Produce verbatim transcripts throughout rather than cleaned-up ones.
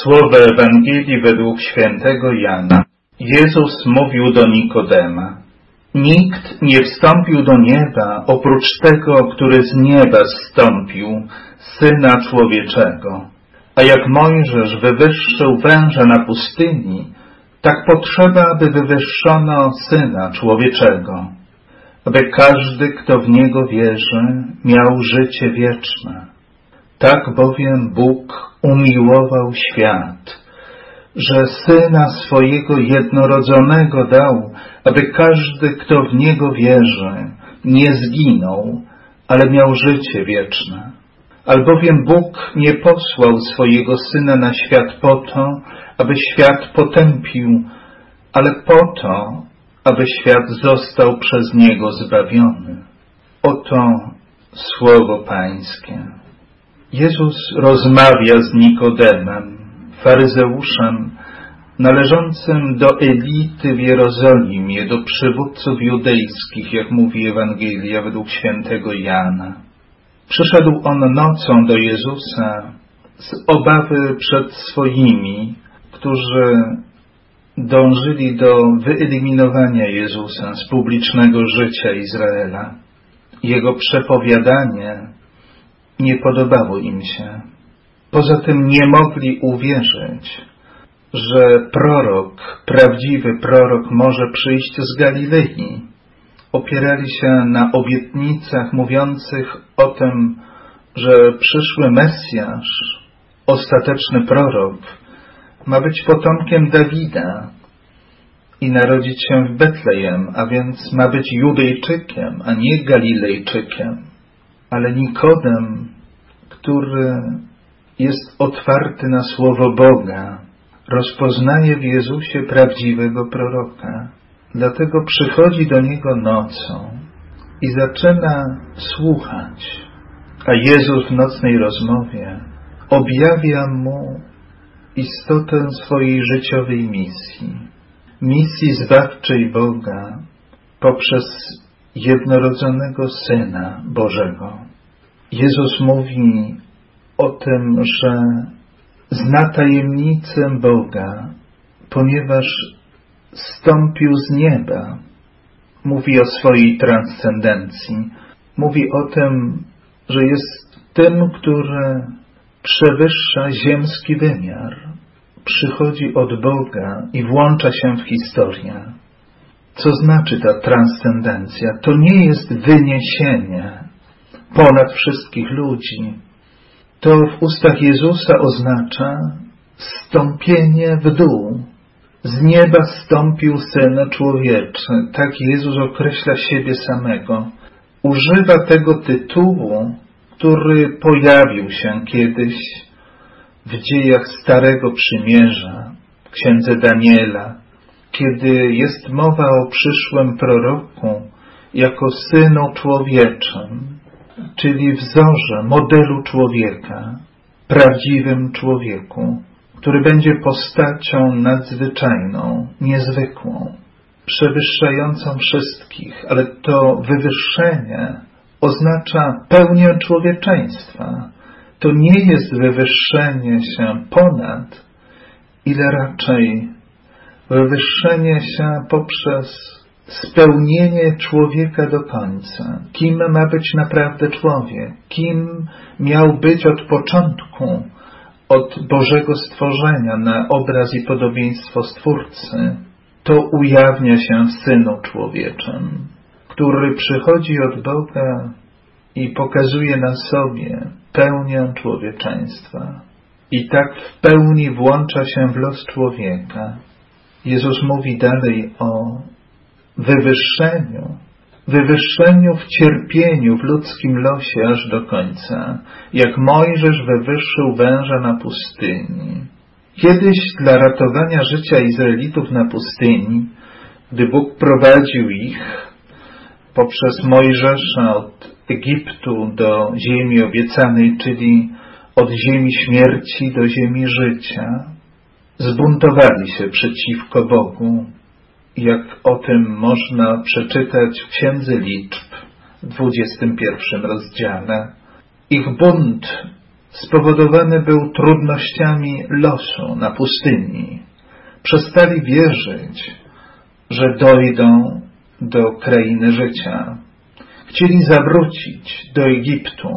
Słowo Ewangelii według świętego Jana. Jezus mówił do Nikodema: Nikt nie wstąpił do nieba oprócz tego, który z nieba zstąpił, Syna Człowieczego. A jak Mojżesz wywyższył węża na pustyni, tak potrzeba, aby wywyższono Syna Człowieczego, aby każdy, kto w Niego wierzy, miał życie wieczne. Tak bowiem Bóg umiłował świat, że Syna swojego jednorodzonego dał, aby każdy, kto w Niego wierzy, nie zginął, ale miał życie wieczne. Albowiem Bóg nie posłał swojego Syna na świat po to, aby świat potępił, ale po to, aby świat został przez Niego zbawiony. Oto słowo Pańskie. Jezus rozmawia z Nikodemem, faryzeuszem, należącym do elity w Jerozolimie, do przywódców judejskich, jak mówi Ewangelia według świętego Jana. Przyszedł on nocą do Jezusa z obawy przed swoimi, którzy dążyli do wyeliminowania Jezusa z publicznego życia Izraela. Jego przepowiadanie nie podobało im się. Poza tym nie mogli uwierzyć, że prorok, prawdziwy prorok może przyjść z Galilei. Opierali się na obietnicach mówiących o tym, że przyszły Mesjasz, ostateczny prorok, ma być potomkiem Dawida i narodzić się w Betlejem, a więc ma być Judejczykiem, a nie Galilejczykiem. Ale Nikodem, który jest otwarty na słowo Boga, rozpoznaje w Jezusie prawdziwego proroka. Dlatego przychodzi do Niego nocą i zaczyna słuchać. A Jezus w nocnej rozmowie objawia mu istotę swojej życiowej misji. Misji zbawczej Boga poprzez jednorodzonego Syna Bożego. Jezus mówi o tym, że zna tajemnicę Boga, ponieważ zstąpił z nieba. Mówi o swojej transcendencji. Mówi o tym, że jest tym, który przewyższa ziemski wymiar. Przychodzi od Boga i włącza się w historię. Co znaczy ta transcendencja? To nie jest wyniesienie ponad wszystkich ludzi. To w ustach Jezusa oznacza zstąpienie w dół. Z nieba zstąpił Syn Człowieczy. Tak Jezus określa siebie samego. Używa tego tytułu, który pojawił się kiedyś w dziejach Starego Przymierza, w księdze Daniela, kiedy jest mowa o przyszłym proroku jako Synu Człowieczym, czyli wzorze, modelu człowieka, prawdziwym człowieku, który będzie postacią nadzwyczajną, niezwykłą, przewyższającą wszystkich, ale to wywyższenie oznacza pełnię człowieczeństwa. To nie jest wywyższenie się ponad, ile raczej wywyższenie się poprzez spełnienie człowieka do końca. Kim ma być naprawdę człowiek? Kim miał być od początku, od Bożego stworzenia na obraz i podobieństwo Stwórcy? To ujawnia się w Synu Człowieczym, który przychodzi od Boga i pokazuje na sobie pełnię człowieczeństwa. I tak w pełni włącza się w los człowieka. Jezus mówi dalej o wywyższeniu, wywyższeniu w cierpieniu, w ludzkim losie aż do końca, jak Mojżesz wywyższył węża na pustyni. Kiedyś dla ratowania życia Izraelitów na pustyni, gdy Bóg prowadził ich poprzez Mojżesza od Egiptu do ziemi obiecanej, czyli od ziemi śmierci do ziemi życia, zbuntowali się przeciwko Bogu, jak o tym można przeczytać w Księdze Liczb w dwudziestym pierwszym rozdziale. Ich bunt spowodowany był trudnościami losu na pustyni. Przestali wierzyć, że dojdą do krainy życia. Chcieli zawrócić do Egiptu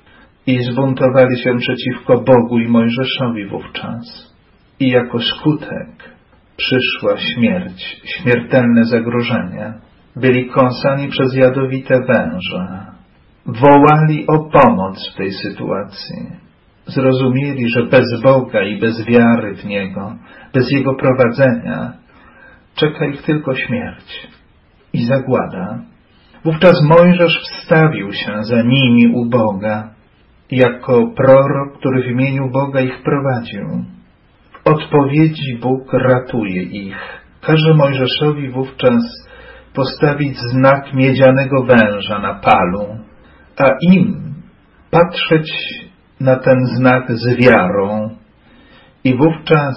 i zbuntowali się przeciwko Bogu i Mojżeszowi wówczas. I jako skutek przyszła śmierć, śmiertelne zagrożenie. Byli kąsani przez jadowite węże. Wołali o pomoc w tej sytuacji. Zrozumieli, że bez Boga i bez wiary w Niego, bez Jego prowadzenia, czeka ich tylko śmierć i zagłada. Wówczas Mojżesz wstawił się za nimi u Boga, jako prorok, który w imieniu Boga ich prowadził. W odpowiedzi Bóg ratuje ich. Każe Mojżeszowi wówczas postawić znak miedzianego węża na palu, a im patrzeć na ten znak z wiarą. I wówczas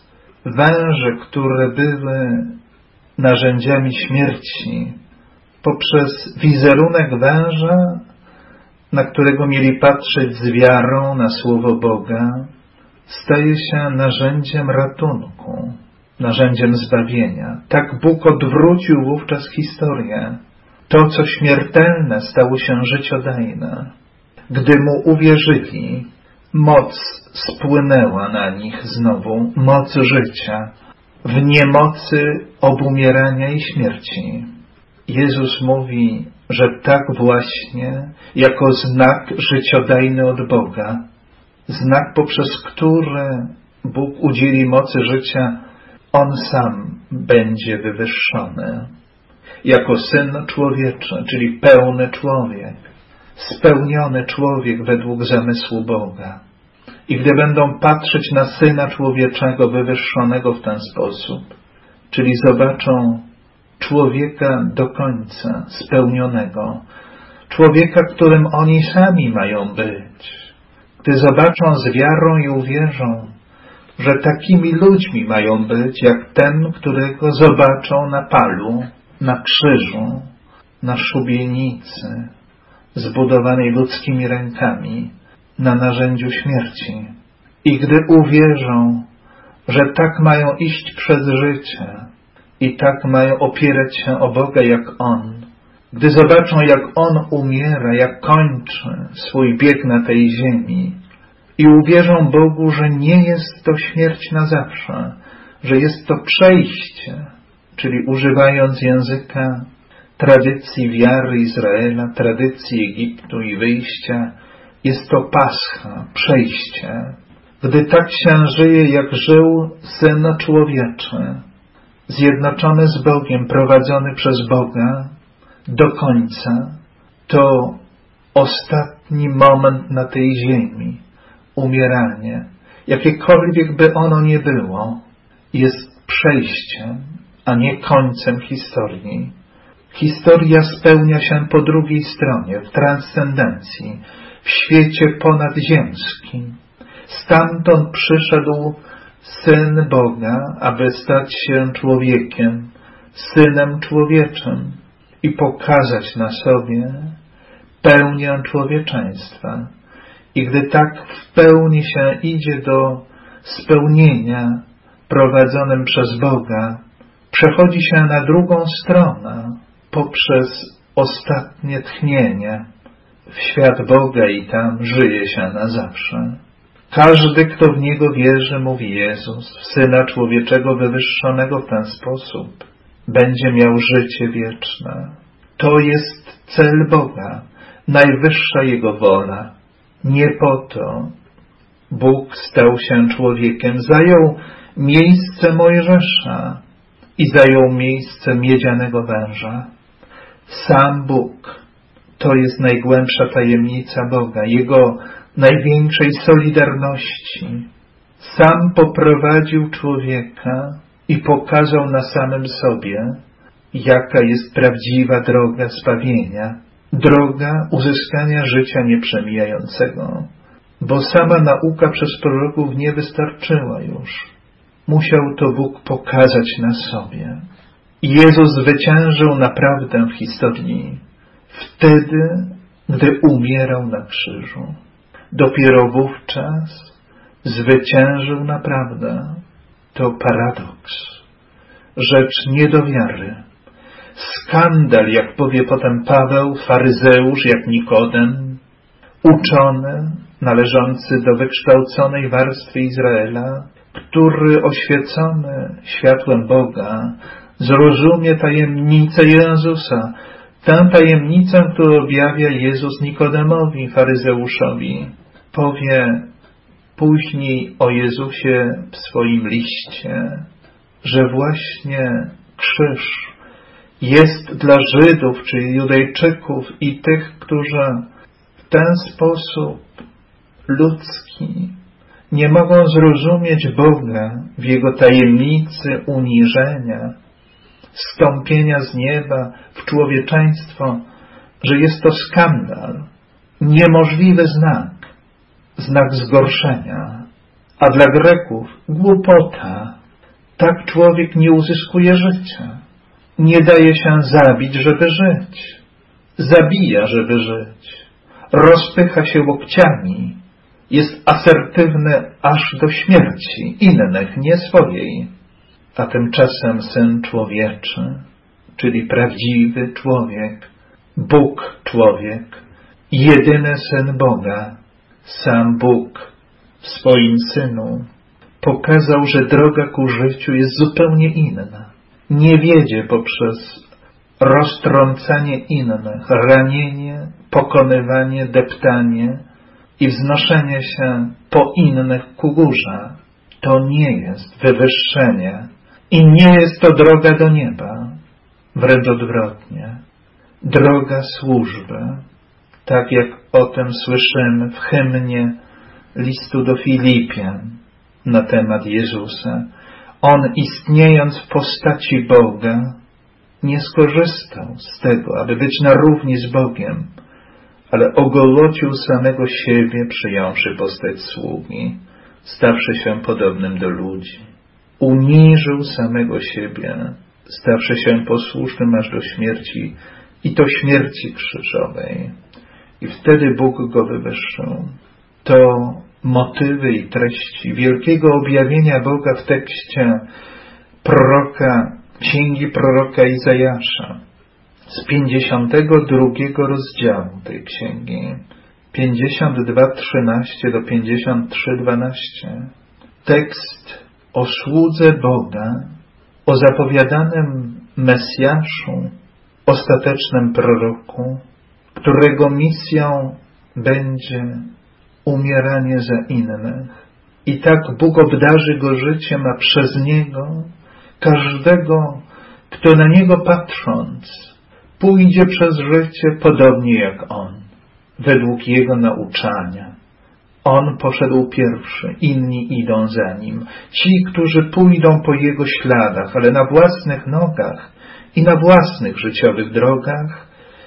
węże, które były narzędziami śmierci, poprzez wizerunek węża, na którego mieli patrzeć z wiarą na słowo Boga, staje się narzędziem ratunku, narzędziem zbawienia. Tak Bóg odwrócił wówczas historię. To, co śmiertelne, stało się życiodajne. Gdy Mu uwierzyli, moc spłynęła na nich znowu, moc życia, w niemocy obumierania i śmierci. Jezus mówi, że tak właśnie, jako znak życiodajny od Boga, znak, poprzez który Bóg udzieli mocy życia, On sam będzie wywyższony. Jako Syn Człowieczy, czyli pełny człowiek, spełniony człowiek według zamysłu Boga. I gdy będą patrzeć na Syna Człowieczego wywyższonego w ten sposób, czyli zobaczą człowieka do końca, spełnionego, człowieka, którym oni sami mają być, gdy zobaczą z wiarą i uwierzą, że takimi ludźmi mają być, jak ten, którego zobaczą na palu, na krzyżu, na szubienicy, zbudowanej ludzkimi rękami, na narzędziu śmierci. I gdy uwierzą, że tak mają iść przez życie i tak mają opierać się o Boga jak On, gdy zobaczą, jak On umiera, jak kończy swój bieg na tej ziemi i uwierzą Bogu, że nie jest to śmierć na zawsze, że jest to przejście, czyli używając języka tradycji wiary Izraela, tradycji Egiptu i wyjścia, jest to Pascha, przejście. Gdy tak się żyje, jak żył Syn Człowieczy, zjednoczony z Bogiem, prowadzony przez Boga do końca, to ostatni moment na tej ziemi, umieranie, jakiekolwiek by ono nie było, jest przejściem, a nie końcem historii. Historia spełnia się po drugiej stronie, w transcendencji, w świecie ponadzziemskim. Stamtąd przyszedł Syn Boga, aby stać się człowiekiem, Synem Człowieczym i pokazać na sobie pełnię człowieczeństwa. I gdy tak w pełni się idzie do spełnienia prowadzonym przez Boga, przechodzi się na drugą stronę poprzez ostatnie tchnienie w świat Boga i tam żyje się na zawsze. Każdy, kto w Niego wierzy, mówi Jezus, w Syna Człowieczego wywyższonego w ten sposób, będzie miał życie wieczne. To jest cel Boga, najwyższa Jego wola. Nie po to Bóg stał się człowiekiem, zajął miejsce Mojżesza i zajął miejsce miedzianego węża. Sam Bóg to jest najgłębsza tajemnica Boga, Jego największej solidarności. Sam poprowadził człowieka i pokazał na samym sobie, jaka jest prawdziwa droga zbawienia, droga uzyskania życia nieprzemijającego, bo sama nauka przez proroków nie wystarczyła już. Musiał to Bóg pokazać na sobie. I Jezus zwyciężył naprawdę w historii wtedy, gdy umierał na krzyżu. dopiero wówczas zwyciężył naprawdę. To paradoks, rzecz nie do wiary. Skandal, jak powie potem Paweł, faryzeusz jak Nikodem, uczony, należący do wykształconej warstwy Izraela, który oświecony światłem Boga zrozumie tajemnicę Jezusa, tę tajemnicę, którą objawia Jezus Nikodemowi, faryzeuszowi. Powie później o Jezusie w swoim liście, że właśnie krzyż jest dla Żydów, czyli Judejczyków i tych, którzy w ten sposób ludzki nie mogą zrozumieć Boga w Jego tajemnicy uniżenia, wstąpienia z nieba w człowieczeństwo, że jest to skandal, niemożliwy znak, znak zgorszenia, a dla Greków głupota. Tak człowiek nie uzyskuje życia. Nie daje się zabić, żeby żyć. Zabija, żeby żyć. Rozpycha się łokciami. Jest asertywny aż do śmierci innych, nie swojej. A tymczasem Syn Człowieczy, czyli prawdziwy człowiek, Bóg człowiek, jedyny Syn Boga, sam Bóg w swoim Synu pokazał, że droga ku życiu jest zupełnie inna. Nie wiedzie poprzez roztrącanie innych, ranienie, pokonywanie, deptanie i wznoszenie się po innych ku górze. To nie jest wywyższenie i nie jest to droga do nieba. Wręcz odwrotnie. Droga służby, tak jak o tym słyszymy w hymnie listu do Filipian na temat Jezusa. On, istniejąc w postaci Boga, nie skorzystał z tego, aby być na równi z Bogiem, ale ogolocił samego siebie, przyjąwszy postać sługi, stawszy się podobnym do ludzi. Uniżył samego siebie, stawszy się posłusznym aż do śmierci, i to śmierci krzyżowej. I wtedy Bóg go wywyższył. To motywy i treści wielkiego objawienia Boga w tekście proroka, księgi proroka Izajasza z pięćdziesiątego drugiego rozdziału tej księgi, pięćdziesiąt dwa trzynaście do pięćdziesiąt trzy dwanaście. Tekst o słudze Boga, o zapowiadanym Mesjaszu, ostatecznym proroku, którego misją będzie umieranie za innych. I tak Bóg obdarzy go życiem, a przez niego każdego, kto na niego patrząc, pójdzie przez życie podobnie jak on, według jego nauczania. On poszedł pierwszy, inni idą za nim. Ci, którzy pójdą po jego śladach, ale na własnych nogach i na własnych życiowych drogach,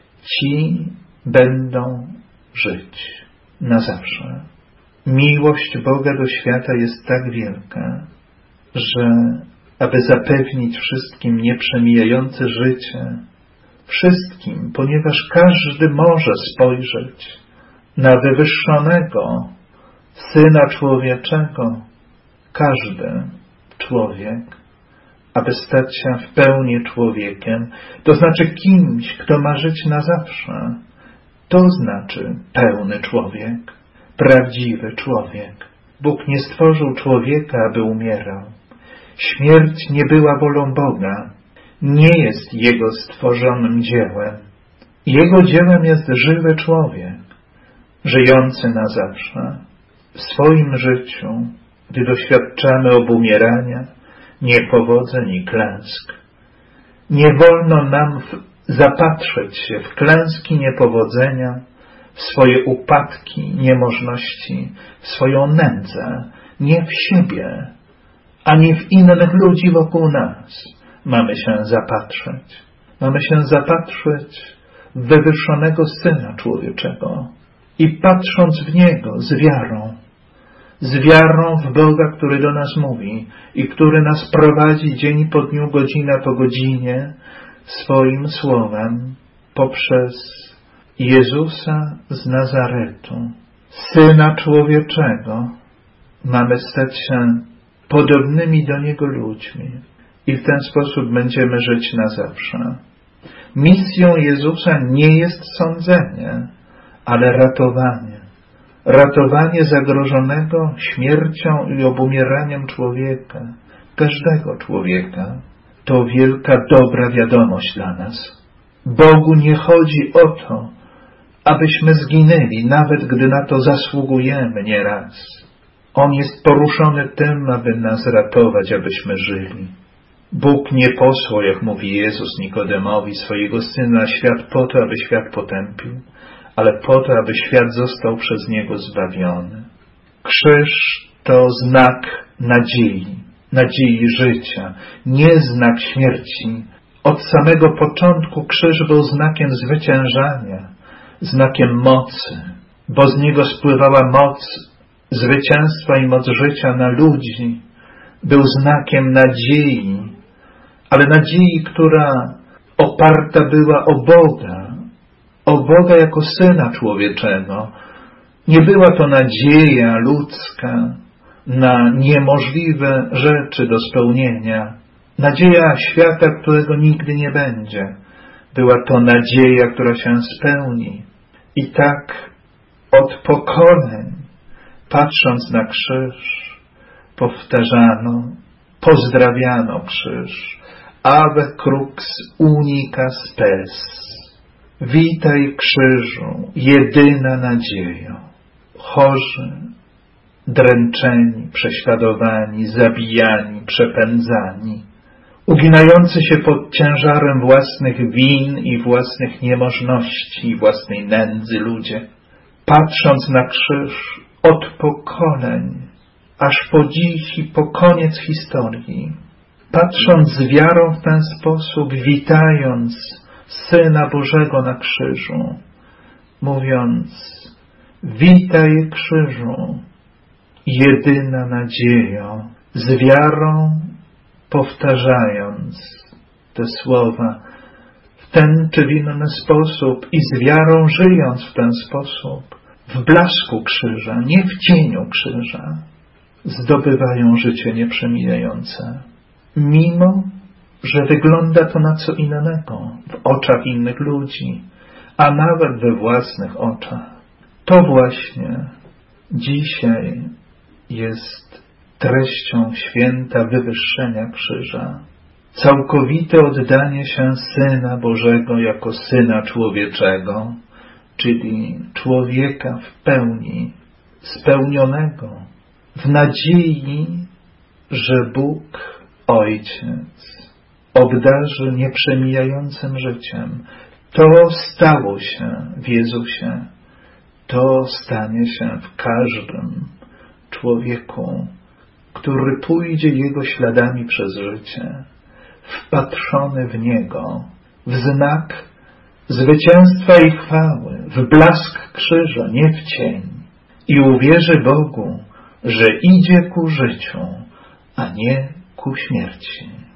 ci będą żyć na zawsze. Miłość Boga do świata jest tak wielka, że aby zapewnić wszystkim nieprzemijające życie, wszystkim, ponieważ każdy może spojrzeć na wywyższonego Syna Człowieczego, każdy człowiek, aby stać się w pełni człowiekiem, to znaczy kimś, kto ma żyć na zawsze. To znaczy pełny człowiek, prawdziwy człowiek. Bóg nie stworzył człowieka, aby umierał. Śmierć nie była wolą Boga, nie jest Jego stworzonym dziełem. Jego dziełem jest żywy człowiek, żyjący na zawsze. W swoim życiu, gdy doświadczamy obumierania, niepowodzeń i klęsk, nie wolno nam zapatrzeć się w klęski niepowodzenia, w swoje upadki, niemożności, w swoją nędzę, nie w siebie, ani w innych ludzi wokół nas. Mamy się zapatrzeć. Mamy się zapatrzeć w wywyższonego Syna Człowieczego i patrząc w Niego z wiarą, z wiarą w Boga, który do nas mówi i który nas prowadzi dzień po dniu, godzina po godzinie swoim słowem poprzez Jezusa z Nazaretu, Syna Człowieczego, mamy stać się podobnymi do Niego ludźmi i w ten sposób będziemy żyć na zawsze. Misją Jezusa nie jest sądzenie, ale ratowanie. Ratowanie zagrożonego śmiercią i obumieraniem człowieka, każdego człowieka. To wielka, dobra wiadomość dla nas. Bogu nie chodzi o to, abyśmy zginęli, nawet gdy na to zasługujemy nieraz. On jest poruszony tym, aby nas ratować, abyśmy żyli. Bóg nie posłał, jak mówi Jezus Nikodemowi, swojego Syna na świat po to, aby świat potępił, ale po to, aby świat został przez Niego zbawiony. Krzyż to znak nadziei, nadziei życia, nie znak śmierci. Od samego początku krzyż był znakiem zwyciężania, znakiem mocy, bo z niego spływała moc zwycięstwa i moc życia na ludzi. Był znakiem nadziei, ale nadziei, która oparta była o Boga, o Boga jako Syna Człowieczego. Nie była to nadzieja ludzka na niemożliwe rzeczy do spełnienia, nadzieja świata, którego nigdy nie będzie. Była to nadzieja, która się spełni. I tak od pokoleń, patrząc na krzyż, powtarzano, pozdrawiano krzyż. Ave crux unica spes. Witaj krzyżu, jedyna nadziejo. Chorzy, dręczeni, prześladowani, zabijani, przepędzani, uginający się pod ciężarem własnych win i własnych niemożności i własnej nędzy ludzie, patrząc na krzyż od pokoleń, aż po dziś i po koniec historii, patrząc z wiarą w ten sposób, witając Syna Bożego na krzyżu, mówiąc: witaj krzyżu, jedyna nadziejo, z wiarą powtarzając te słowa w ten czy w inny sposób i z wiarą żyjąc w ten sposób, w blasku krzyża, nie w cieniu krzyża, zdobywają życie nieprzemijające. Mimo że wygląda to na co innego w oczach innych ludzi, a nawet we własnych oczach. To właśnie dzisiaj jest treścią święta wywyższenia krzyża. Całkowite oddanie się Syna Bożego jako Syna Człowieczego, czyli człowieka w pełni, spełnionego, w nadziei, że Bóg, Ojciec, obdarzy nieprzemijającym życiem. To stało się w Jezusie. To stanie się w każdym człowieku, który pójdzie Jego śladami przez życie, wpatrzony w Niego, w znak zwycięstwa i chwały, w blask krzyża, nie w cień, i uwierzy Bogu, że idzie ku życiu, a nie ku śmierci.